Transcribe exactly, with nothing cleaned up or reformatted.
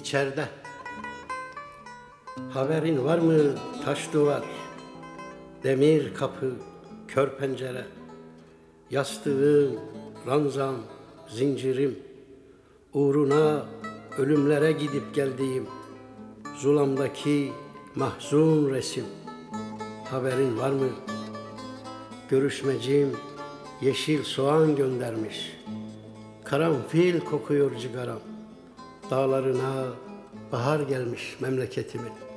içeride. Haberin var mı taş duvar, demir kapı, kör pencere, yastığım, ranzam, zincirim, uğruna ölümlere gidip geldiğim zulamdaki mahzun resim. Haberin var mı? Görüşmecim yeşil soğan göndermiş. Karanfil kokuyor cigaram. Dağlarına bahar gelmiş memleketimin.